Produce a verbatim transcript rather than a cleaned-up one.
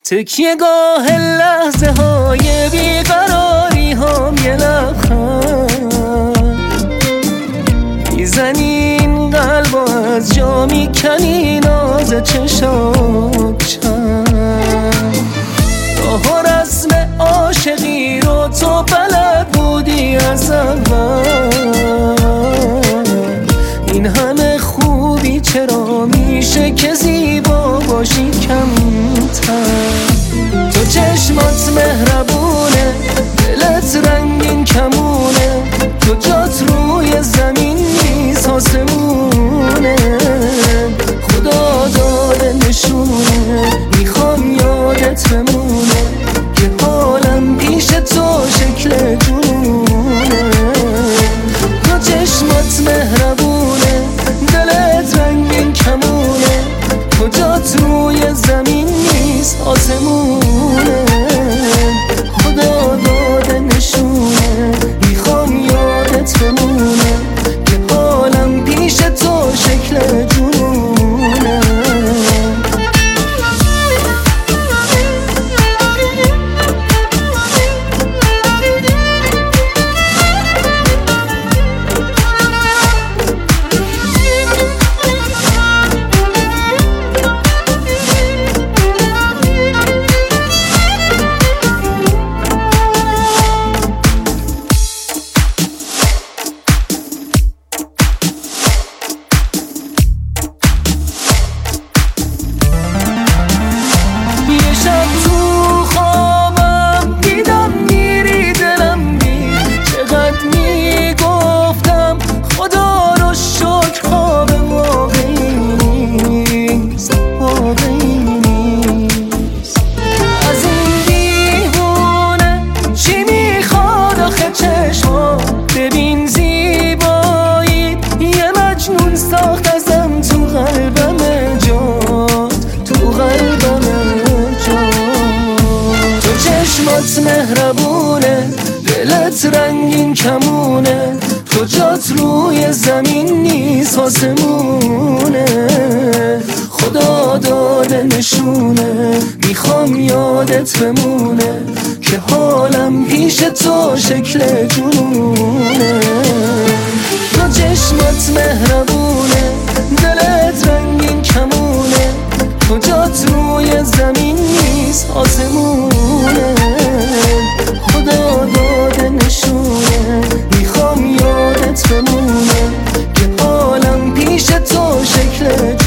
تکیهگاه لحظه های بیقراری هم یه لبخند میزنی این قلب از جا میکنی ناز چشات چند راه و رسم عاشقی رو تو بلد بودی از اول این همه خوبی چرا میشه که زیبا باشی کمتر تو چشمات مهربونه دلت رنگین کمونه تو جات روی زمین نیست آسمونه خدا داده نشونه میخوام یادت بمونه که حالم پیش تو شکل جونه تو چشمات مهربونه دلت رنگین کمونه تو جات روی زمین نیست آسمونه خدا داده نشونه میخوام یادت بمونه که حالم پیش تو شکل جونه ببین زیبایی یه مجنون ساخت ازم تو قلبم جات تو قلبم جات تو چشمات مهربونه دلت رنگین کمونه تو جات روی زمین نیست آسمونه خدا داده نشونه میخوام یادت بمونه که حالم پیش تو شکل جنونه تو چشمات مهربونه دلت رنگین کمونه تو جات روی زمین نیست آسمونه خدا داده نشونه میخوام یادت بمونه که حالم پیش تو شکل